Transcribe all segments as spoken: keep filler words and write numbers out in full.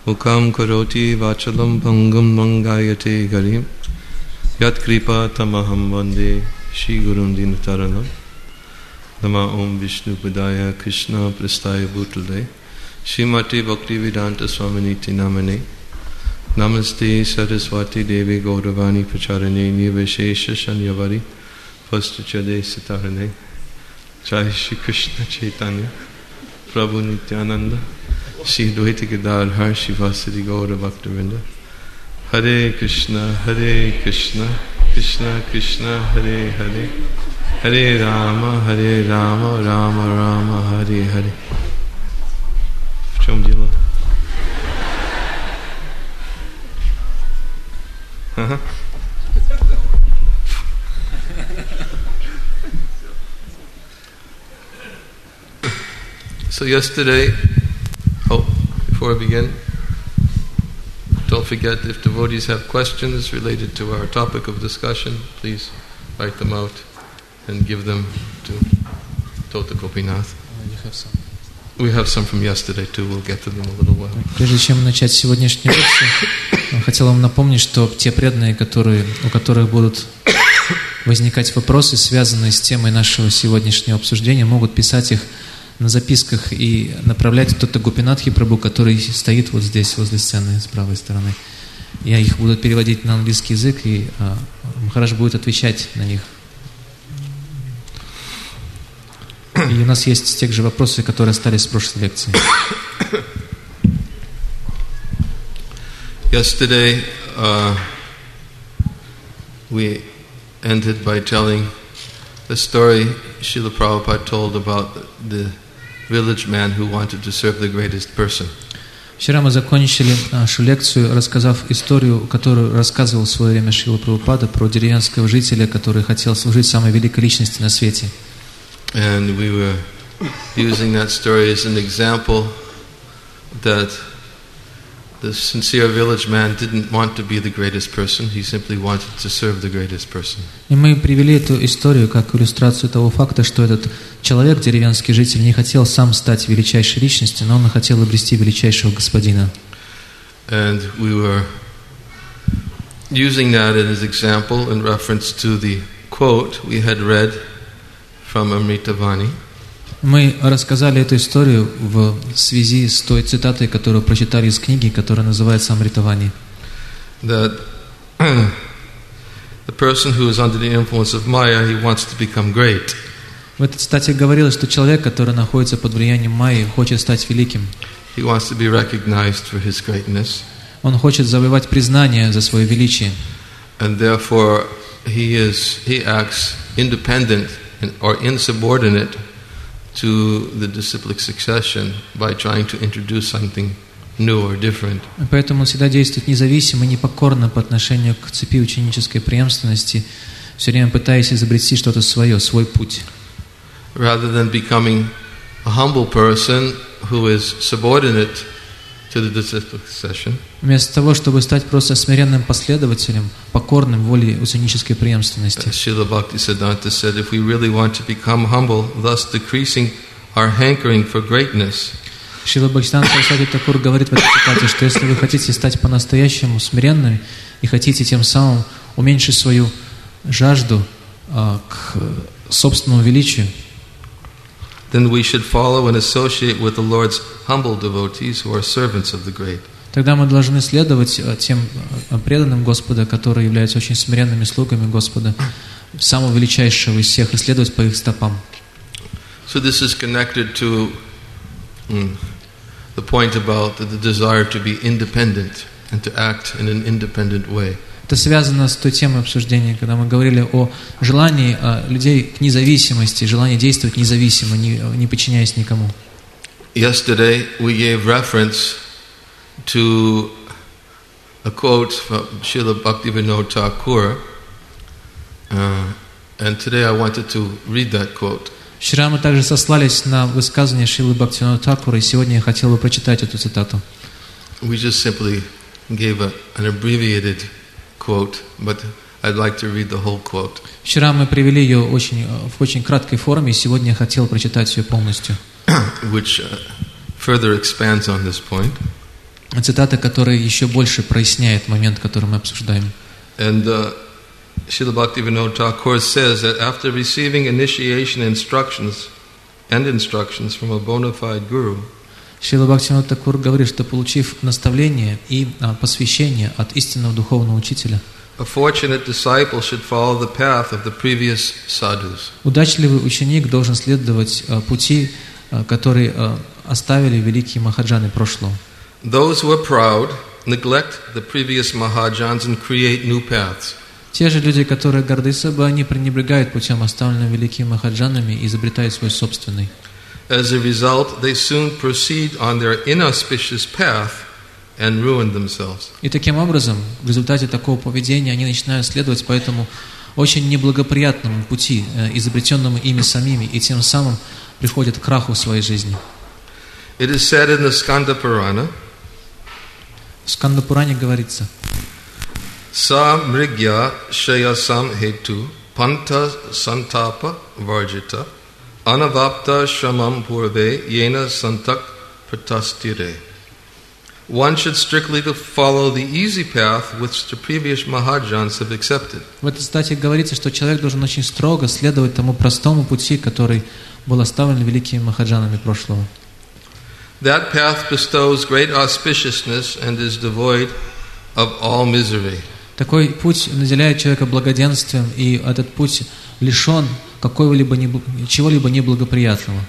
Mukam karoti vachalam bhangam mangayate garim Yat kripa tamaham vande Shri Gurum Dinataranam Nama Om Vishnu Padaya Krishna Prastaya Bhutale Srimati Bhaktivedanta Swaminiti Namane Namaste Saraswati Devi Gauravani Pracharane Nirvishesha Shanyavari Vastuchade Sitarane Jai Shri Krishna Chaitanya Prabhu Nityananda Shri Dvaita Gadadhar Shivasadi Gaura Bhaktivinoda Hare Krishna Hare Krishna Krishna Krishna Hare Hare Hare Rama Hare Rama Rama Rama Hare Hare. В чем дело? Ага. So yesterday, oh, before I begin, don't forget if devotees have questions related to our topic of discussion, please write them out and give them to Tota Gopinath. You have some. We have some from yesterday too, we'll get to them in a little while. Прежде чем начать сегодняшнюю лекцию, хотел вам напомнить, что те преданные, которые, у которых будут возникать вопросы, связанные с темой нашего сегодняшнего обсуждения, могут писать их на записках и направлять в Tota Gopinath Прабху, который стоит вот здесь, возле сцены, с правой стороны. Я их буду переводить на английский язык, и а, Махарадж будет отвечать на них. И у нас есть те же вопросы, которые остались с прошлой лекции. Yesterday, uh, we ended by telling the story Srila Prabhupada told about the village man who wanted to serve the greatest person. Вчера мы закончили нашу лекцию, рассказав историю, которую рассказывал в свое время Шрила Прабхупада про деревенского жителя, который хотел служить самой великой личности на свете. And we were using that story as an example that the sincere village man didn't want to be the greatest person, he simply wanted to serve the greatest person. И мы привели эту историю как иллюстрацию того факта, что этот человек, деревенский житель, не хотел сам стать величайшей личностью, но он хотел обрести величайшего господина. And we were using that as an example in reference to the quote we had read from Amritavani. Мы рассказали эту историю в связи с той цитатой, которую прочитали из книги, которая называется Амритавани. That the person who is under the influence of Maya, he wants to become great. В этой цитате говорилось, что человек, который находится под влиянием Майи, хочет стать великим. He wants to be recognized for his greatness. Он хочет завоевать признание за свое величие. And therefore he is he acts independent or insubordinate to the disciplic succession by trying to introduce something new or different. Поэтому он всегда действует независимо и непокорно по отношению к цепи ученической преемственности, все время пытаясь изобрести что-то свое, свой путь. Rather than becoming a humble person who is subordinate to the disciplic succession, вместо того, чтобы стать просто смиренным последователем, покорным воле ученической преемственности. Srila Bhaktisiddhanta said, if we really want to become humble, thus decreasing our hankering for greatness, Шрила Бхактисиданта Сарасвати Такур говорит в этой цитате, что если вы хотите стать по-настоящему смиренными и хотите тем самым уменьшить свою жажду а, к собственному величию, then we should follow and associate with the Lord's humble devotees who are servants of the great. тогда мы должны следовать тем преданным Господа, которые являются очень смиренными слугами Господа, самого величайшего из всех, и следовать по их стопам. So this is connected to mm, the point about the desire to be independent and to act in an independent way. Это связано с той темой обсуждения, когда мы говорили о желании людей к независимости, желании действовать независимо, не, не подчиняясь никому. Yesterday we gave reference to a quote from Srila Bhaktivinoda Thakur, uh, and today I wanted to read that quote. Вчера мы также сослались на высказывание Шрилы Бхактивинода Thakura, и сегодня я хотел бы прочитать эту цитату. We just simply gave a, an abbreviated quote, but I'd like to read the whole quote. Вчера мы привели ее очень, в очень краткой форме, и сегодня я хотел прочитать ее полностью. Which uh, further expands on this point. цитата, которая еще больше проясняет момент, который мы обсуждаем. And uh, Srila Bhaktivinoda Thakur says that after receiving initiation instructions and instructions from a bona fide guru, Шрила Бхактивинода Тхакур говорит, что получив наставление и а, посвящение от истинного духовного учителя, a fortunate disciple should follow the path of the previous sadhus. Удачливый ученик должен следовать а, пути, а, которые а, оставили великие махаджаны прошлого. Those who are proud neglect the previous mahajans and create new paths. Те же люди, которые горды собой, они пренебрегают путем, оставленным великими махаджанами, и изобретают свой собственный. As a result, they soon proceed on their inauspicious path and ruin themselves. И таким образом, в результате такого поведения, они начинают следовать по этому очень неблагоприятному пути, изобретенному ими самими, и тем самым приходят к краху в своей жизни. It is said in the Skanda Purana, в Скандапуране говорится: Sa mrigya shayasam hetu panta santapa varjita anavapta shramam purve yena santak pratastire. One should strictly to follow the easy path which the previous mahajans have accepted. В этой статье говорится, что человек должен очень строго следовать тому простому пути, который был оставлен великими махаджанами прошлого. That path bestows great auspiciousness and is devoid of all misery. Такой путь наделяет человека благоденствием, и этот путь лишен какого-либо чего-либо неблагоприятного.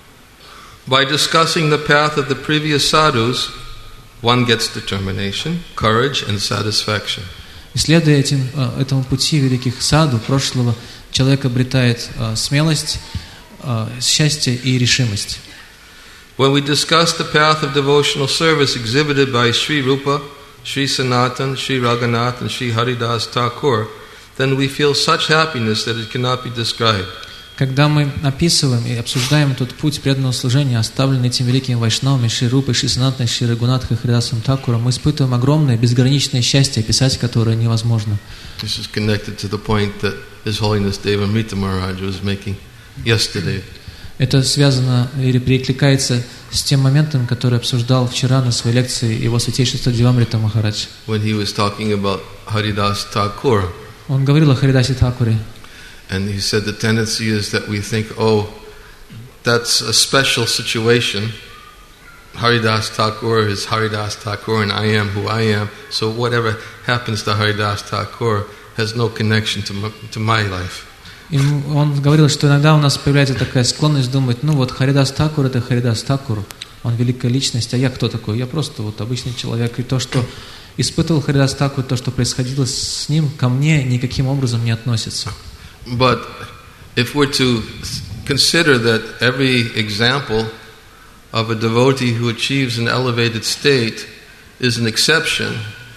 By discussing the path of the previous sadhus, one gets determination, courage, and satisfaction. Исследуя этим, этому пути великих саду прошлого, человек обретает смелость, счастье и решимость. When we discuss the path of devotional service exhibited by Sri Rupa, Sri Sanatan, Sri Raghunath, and Sri Haridas Thakur, then we feel such happiness that it cannot be described. Когда мы описываем и обсуждаем тот путь преданного служения, оставленный этим великими вайшнавами Шри Рупой, Шри Санатаной, Шри Рагунатхой, Харидасом Тхакуром, мы испытываем огромное, безграничное счастье, описать которое невозможно. This is connected to the point that His Holiness Devamrita Maharaj was making yesterday. Это связано или перекликается с тем моментом, который обсуждал вчера на своей лекции его святейшество Девамрита Махарадж. When he was talking about Haridas Thakur. Он говорил о Харидасе Тхакуре. And he said the tendency is that we think, oh, that's a special situation. Haridas Thakur is Haridas Thakur and I am who I am. So whatever happens to Haridas Thakur has no connection to my, to my life. И он говорил, что иногда у нас появляется такая склонность думать, ну вот Харидас Тхакур — это Харидас Тхакур, он великая личность, а я кто такой? Я просто вот обычный человек. И то, что испытывал Харидас Тхакур, то, что происходило с ним, ко мне никаким образом не относится. But if we're to consider that every example of a devotee who achieves an elevated state is an exception,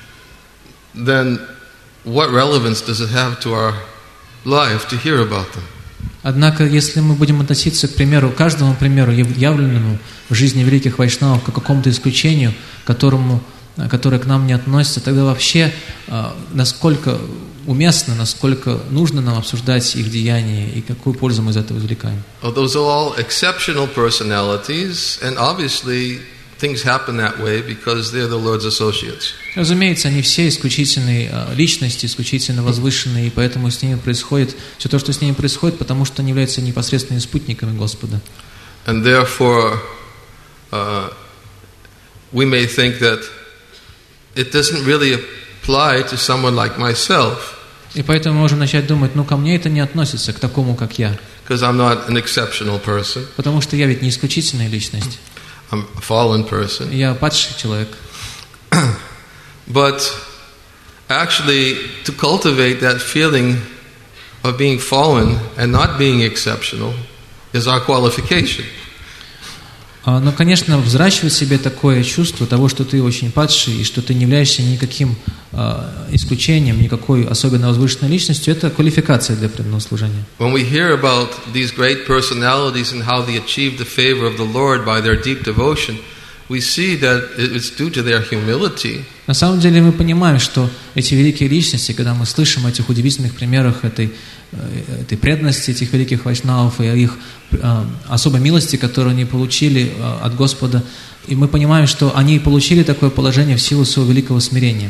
then what relevance does it have to our life to hear about them? Однако, если мы будем относиться к примеру, каждому примеру, явленному в жизни великих вайшнавов, к какому-то исключению, которому, которое к нам не относится, тогда вообще насколько уместно, насколько нужно нам обсуждать их деяния и какую пользу мы из этого извлекаем. Oh, those are all exceptional personalities, and obviously things happen that way because they're the Lord's associates. Разумеется, они все исключительные личности, исключительно возвышенные, и поэтому с ними происходит все то, что с ними происходит, потому что они являются непосредственными спутниками Господа. And therefore, uh, we may think that it doesn't really apply to someone like myself. И поэтому мы можем начать думать, ну ко мне это не относится, к такому, как я. Because I'm not an exceptional person. Потому что я ведь не исключительная личность. I'm a fallen person. Я падший человек. But actually, to cultivate that feeling of being fallen and not being exceptional is our qualification. Но, конечно, взращивать в себе такое чувство того, что ты очень падший и что ты не являешься никаким э, исключением, никакой особенно возвышенной личностью, это квалификация для преданного служения. When we hear about these great personalities and how they achieve the favor of the Lord by their deep devotion, we see that it's due to their humility. На самом деле мы понимаем, что эти великие личности, когда мы слышим о этих удивительных примерах этой, этой преданности этих великих вайшнавов и о их особой милости, которую они получили от Господа, И мы понимаем, что они получили такое положение в силу своего великого смирения.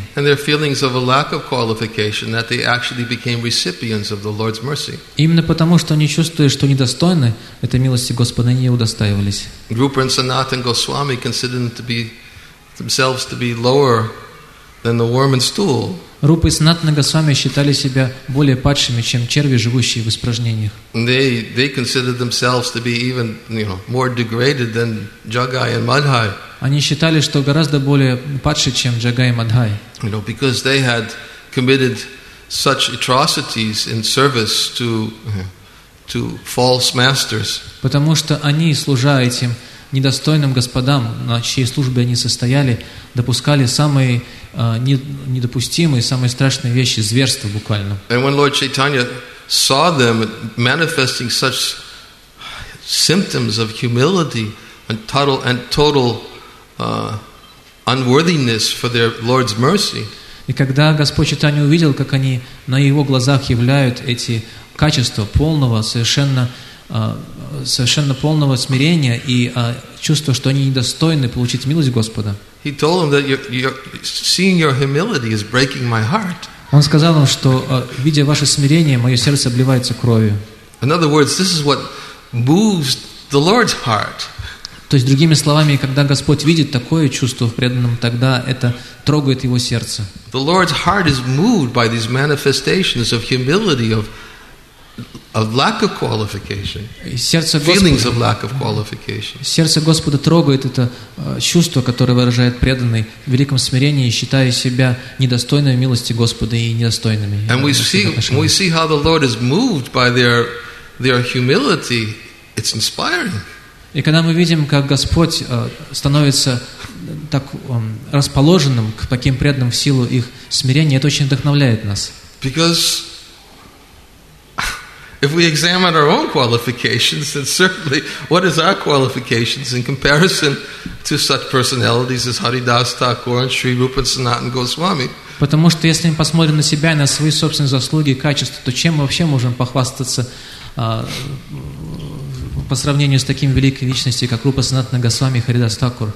Именно потому, что они чувствуют, что недостойны этой милости Господа, они не удостаивались. Rupa and Sanatana Goswami considered them to be, themselves to be lower than the worm and stool. Рупа и Санатана Госвами считали себя более падшими, чем черви, живущие в испражнениях. They they considered themselves to be even, you know, more degraded than Jagai and Madhai. Они считали, что гораздо более падшие, чем Джагай и Мадхай. You know, because they had committed such atrocities in service to to false masters. Потому что они, служа этим недостойным господам, на чьей службе они состояли, допускали самые uh, недопустимые, самые страшные вещи, зверства буквально. And when Lord Chaitanya saw them manifesting such symptoms of humility and total and total uh, unworthiness for their Lord's mercy, и когда Господь Чайтанья увидел, как они на его глазах являют эти качества полного, совершенно совершенно полного смирения и а, чувства, что они недостойны получить милость Господа. Он сказал им, что, а, видя ваше смирение, мое сердце обливается кровью. In other words, this is what moves the Lord's heart. То есть, другими словами, когда Господь видит такое чувство в преданном, тогда это трогает его сердце. The Lord's heart is moved by these manifestations of humility, of of lack of qualification, feelings of lack of qualification. Сердце Господа трогает это uh, чувство, которое выражает преданный в великом смирении, считая себя недостойными милости Господа и недостойными. And we see, we see how the Lord is moved by their their humility. It's inspiring. И когда мы видим, как Господь uh, становится так um, расположенным к таким преданным в силу их смирения, это очень вдохновляет нас. Because if we examine our own qualifications, then certainly what is our qualifications in comparison to such personalities as Haridas Thakur and Sri Rupa and Sanatana Goswami? Потому что если мы посмотрим на себя и на свои собственные заслуги и качества, то чем мы вообще можем похвастаться а, по сравнению с такими великими личностями, как Рупа Санатана Госвами и Харидас Тхакур?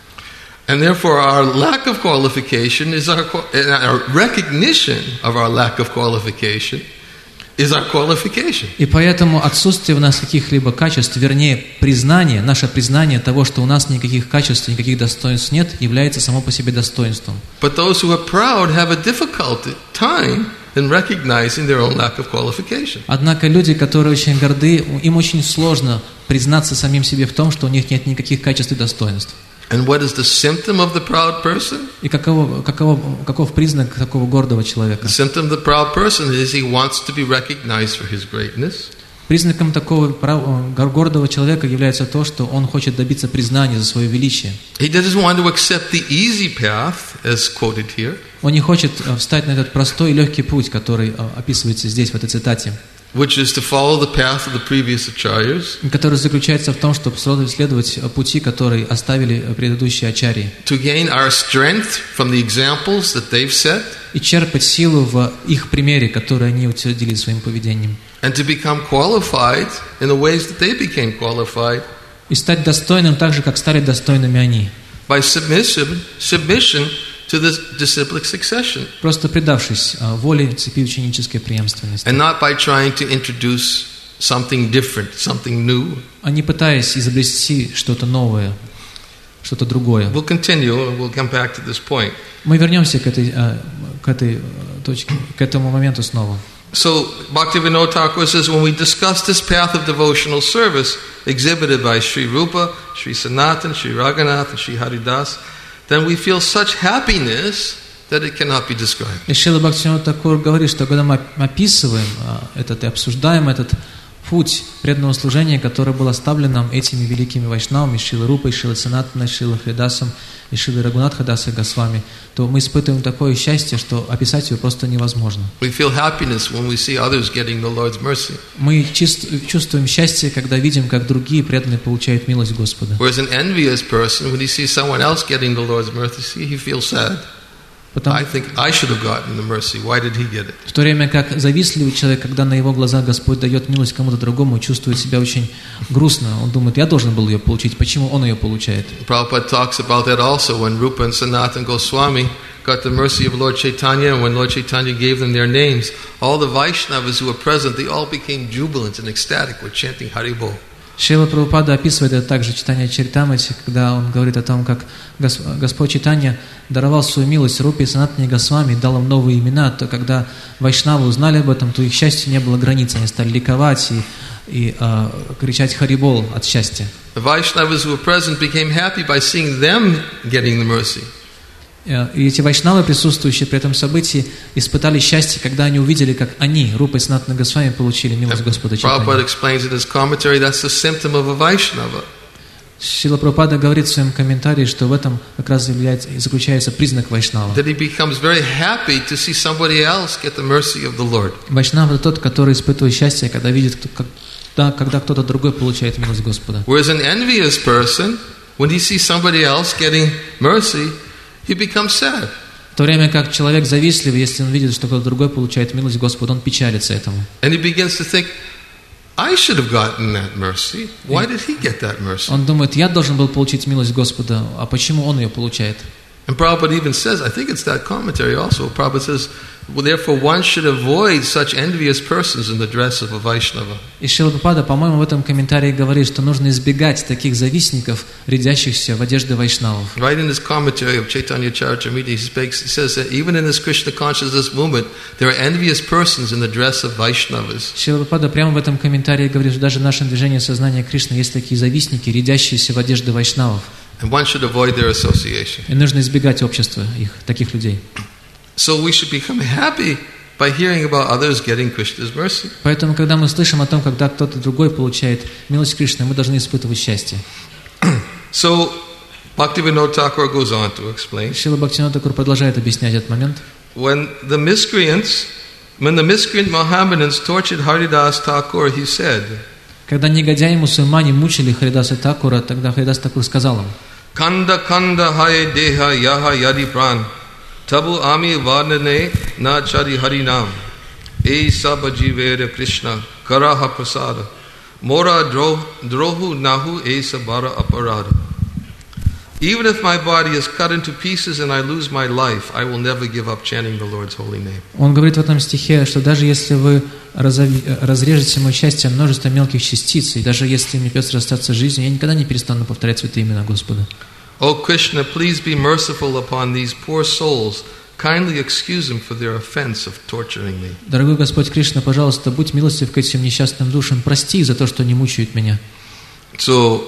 And therefore our lack of qualification is our, our recognition of our lack of qualification is our qualification. И поэтому отсутствие в нас каких-либо качеств, вернее, признание, наше признание того, что у нас никаких качеств, никаких достоинств нет, является само по себе достоинством. But those who are proud have a difficult time in recognizing their own lack of qualification. Однако люди, которые очень горды, им очень сложно признаться самим себе в том, что у них нет никаких качеств и достоинств. And what is the symptom of the proud person? И каково, каково, каков признак такого гордого человека? The symptom of the proud person is he wants to be recognized for his greatness. Признаком такого гордого человека является то, что он хочет добиться признания за свое величие. He doesn't want to accept the easy path, as quoted here. Он не хочет встать на этот простой и легкий путь, который описывается здесь в этой цитате. Which is to follow the path of the previous acharyas, который заключается в том, чтобы следовать пути, которые оставили предыдущие ачарьи, to gain our strength from the examples that they've set, и черпать силу в их примере, который они утвердили своим поведением, and to become qualified in the ways that they became qualified, и стать достойным так же, как стали достойными они, by submission, submission to the disciplic succession. Просто предавшись воле цепи ученической преемственности. And not by trying to introduce something different, something new. А не пытаясь изобрести что-то новое, что-то другое. We'll continue and we'll come back to this point. Мы вернемся к этой, к этой точке, к этому моменту снова. So Bhaktivinoda Thakur says, when we discuss this path of devotional service exhibited by Sri Rupa, Sri Sanatana, Sri Raghunath, and Sri Haridas, then we feel such happiness that it cannot be described. И Шрила Бхактивинода Тхакур говорит, что когда мы описываем этот и обсуждаем этот путь преданного служения, который был оставлен нам этими великими вайшнавами, Шрилой Рупой, Шрилой Санатаной, Шрилой Харидасом и Шрилой Рагунатхой Дасой Госвами, то мы испытываем такое счастье, что описать его просто невозможно. We feel happiness when we see others getting the Lord's mercy. Мы чувствуем счастье, когда видим, как другие преданные получают милость Господа. Whereas an envious person, when he sees someone else getting the Lord's mercy, he feels sad. Потому, I think I should have gotten the mercy. Why did he get it? в то время как завистливый человек, когда на его глазах Господь дает милость кому-то другому, чувствует себя очень грустно. Он думает, я должен был ее получить. Почему он ее получает? Prabhupada talks about that also when Rupa and Sanatana Goswami got the mercy of Lord Chaitanya, and when Lord Chaitanya gave them their names, all the Vaishnavas who were present, they all became jubilant and ecstatic with chanting Haribol. Шрила Прабхупада описывает это также читание Чаритамрити, когда он говорит о том, как Господь Чайтанья даровал свою милость Рупе и Санатане Госвами, дал им новые имена, то когда вайшнавы узнали об этом, то их счастью не было границ, они стали ликовать и, и э, кричать Харибол от счастья. The Vaishnavas who were present became happy by seeing them getting the mercy. И эти вайшнавы, присутствующие при этом событии, испытали счастье, когда они увидели, как они, Рупа и Санатана Госвами, получили милость Господа Чайтаньи. Prabhupada explains in his commentary that's the symptom of a Vaishnava. Шрила Прабхупада говорит в своем комментарии, что в этом как раз является, заключается признак вайшнава. That he becomes very happy to see somebody else get the mercy of the Lord. Вайшнав — это тот, который испытывает счастье, когда видит, когда, когда кто-то другой получает милость Господа. Whereas an envious person, when he sees somebody else getting mercy, he becomes sad. В то время как человек завистливый, если он видит, что кто-то другой получает милость Господа, он печалится этому. And he begins to think, I should have gotten that mercy. Why did he get that mercy? Он думает, я должен был получить милость Господа, а почему он ее получает? And Prabhupada even says, I think it's that commentary also, Prabhupada says, well, therefore one should avoid such envious persons in the dress of a Vaishnava. И Шрила Прабхупада, по-моему, в этом комментарии говорит, что нужно избегать таких завистников, рядящихся в одежды вайшнавов. Right in his commentary of Chaitanya Charitamrita, he speaks, he says that even in this Krishna consciousness movement, there are envious persons in the dress of Vaishnavas. Шрила Прабхупада прямо в этом комментарии говорит, что даже в нашем движении сознания Кришны есть такие завистники, рядящиеся в одежды вайшнавов. And one should avoid their association. И нужно избегать общества их, таких людей. So we should become happy by hearing about others getting Krishna's mercy. Поэтому, когда мы слышим о том, когда кто-то другой получает милость Кришны, мы должны испытывать счастье. So Bhaktivinoda Thakur goes on to explain. Шрила Бхактивинода Тхакур продолжает объяснять этот момент. When the miscreants, when the miscreant Mohammedans tortured Haridas Thakur, he said, когда негодяи мусульмане мучили Харидаса Тхакура, тогда Харидас Тхакур сказал им: Kanda kanda haye deha yaha yadi pran, tabu ami varnane na chari harinam, e sabajivera Krishna karaha prasada, mora drohu nahu e sabara aparada. Even if my body is cut into pieces and I lose my life, I will never give up chanting the Lord's holy name. Он говорит в этом стихе, что даже если вы разрежете мое счастье множество мелких частиц, и даже если мне придется расстаться с жизнью, я никогда не перестану повторять святые имена Господа. O Krishna, please be merciful upon these poor souls. Kindly excuse them for their offense of torturing me. Дорогой Господь Кришна, пожалуйста, будь милостив к этим несчастным душам, прости их за то, что они мучают меня. So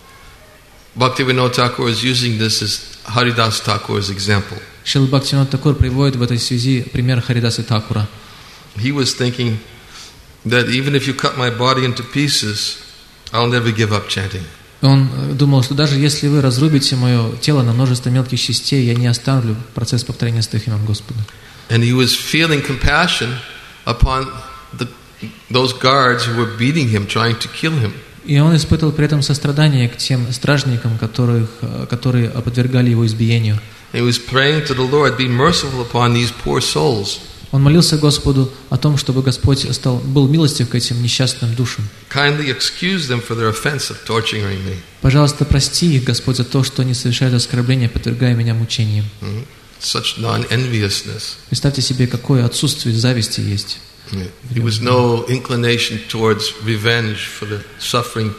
Bhaktivinoda Thakur is using this as Haridas Thakur's example. Шрила Бхактивинода Тхакур приводит в этой связи пример Харидаса Тхакура. He was thinking that even if you cut my body into pieces, I'll never give up chanting. Он думал, что даже если вы разрубите мое тело на множество мелких частей, я не оставлю процесс повторения святых имен Господа. And he was feeling compassion upon the, those guards who were beating him, trying to kill him. И он испытывал при этом сострадание к тем стражникам, которых, которые подвергали его избиению. He was praying to the Lord, be merciful upon these poor souls. Он молился Господу о том, чтобы Господь стал, был милостив к этим несчастным душам. Kindly excuse them for their offense of torturing me. Пожалуйста, прости их, Господь, за то, что они совершают оскорбления, подвергая меня мучениям. Mm-hmm. Such non-enviousness. Представьте себе, какое отсутствие зависти есть. There was no inclination towards revenge for the suffering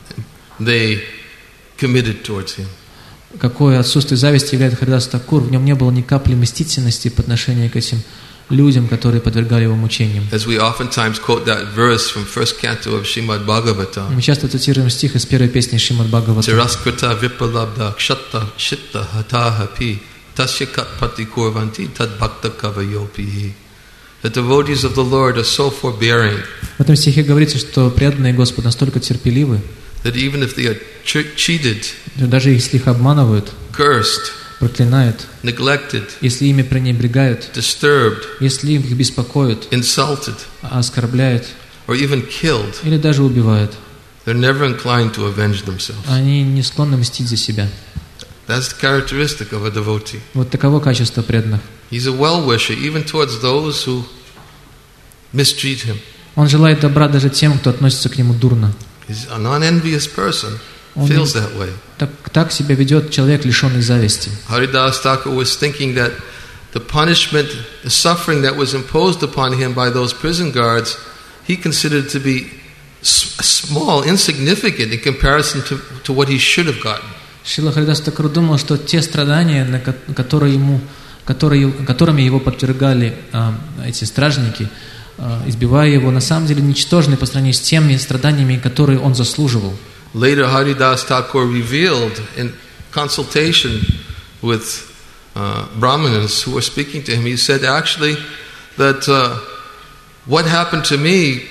they committed towards him. Какое отсутствие зависти является Харидас Тхакур. В нем не было ни капли мстительности по отношению к этим людям, которые подвергали его мучениям. As we oftentimes quote that verse from first canto of Srimad Bhagavatam. Мы часто цитируем стих из первой песни Шримад Бхагаватам. Tiraskrita vipalabda kshatta shitta hatahapi tasya katpati kurvanti tad bhakta kavayopihi. The devotees of the Lord are so forbearing. В этом стихе говорится, что преданные Господу настолько терпеливы, that even if they are cheated, даже если их обманывают, cursed, проклинают, neglected, если ими пренебрегают, disturbed, если их беспокоят, insulted, оскорбляют, or even killed, или даже убивают, they're never inclined to avenge themselves. Они не склонны мстить за себя. That's the characteristic of a devotee. Вот таково качество преданных. He's a well-wisher even towards those who mistreat him. Он желает добра даже тем, кто относится к нему дурно. He's an unenvious person. Он Feels that way. Так, так себя ведет человек, лишенный зависти. Haridas Thakur was thinking that the punishment, the suffering that was imposed upon him by those prison guards, he considered to be small, insignificant in comparison to, to what he should have gotten. Шрила Харидас Такур думал, что те страдания, на которые ему, которые, которыми его подвергали а, эти стражники, а, избивая его, на самом деле ничтожны по сравнению с теми страданиями, которые он заслуживал. Later, Haridas Thakur revealed in consultation with uh, Brahmanas who were speaking to him, he said actually that uh, what happened to me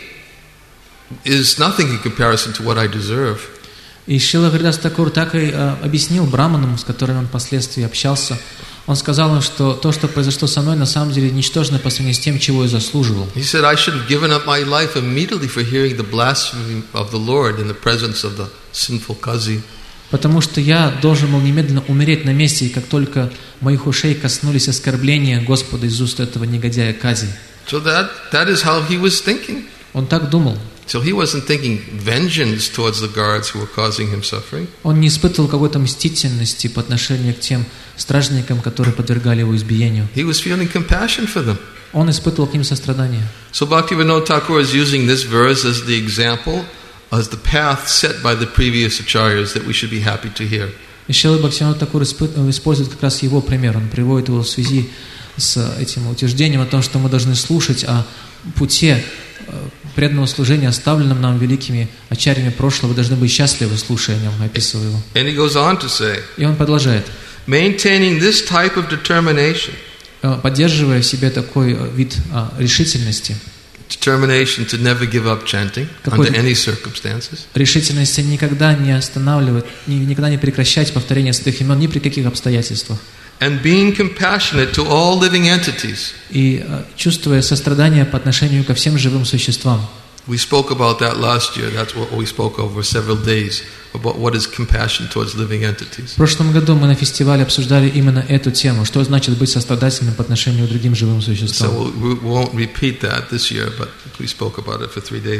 is nothing in comparison to what I deserve. И Шрила Харидас Такур так и а, объяснил браманам, с которыми он впоследствии общался. Он сказал им, что то, что произошло со мной, на самом деле ничтожно по сравнению с тем, чего я заслуживал. He said I should have given up my life immediately for hearing the blasphemy of the Lord in the presence of the sinful Kazi. Потому что я должен был немедленно умереть на месте, и как только моих ушей коснулись оскорбления Господа из уст этого негодяя Кази. So that that is how he was thinking. Он так думал. So he wasn't thinking vengeance towards the guards who were causing him suffering. Он не испытывал какой-то мстительности по отношению к тем стражникам, которые подвергали его избиению. He was feeling compassion for them. Он испытывал к ним сострадание. So Bhaktivinoda Thakur is using this verse as the example, as the path set by the previous acharyas that we should be happy to hear. И Шрила Бхактивинода Тхакур использует как раз его пример. Он приводит его в связи с этим утверждением о том, что мы должны слушать о пути преданного служения, оставленном нам великими ачарьями прошлого, вы должны быть счастливы, слушая о нем, описывая его. And he goes on to say, И он продолжает. maintaining this type of determination, поддерживая в себе такой вид а, решительности, determination to never give up chanting under any circumstances, решительности никогда не останавливать, никогда не прекращать повторение святых имен ни при каких обстоятельствах. and being compassionate to all living entities. И чувствуя сострадание по отношению ко всем живым существам. We spoke about that last year. That's what we spoke over several days, about what is compassion towards living entities. В прошлом году мы на фестивале обсуждали именно эту тему, что значит быть сострадательным по отношению к другим живым существам. So we won't repeat that this year, but we spoke about it for three days.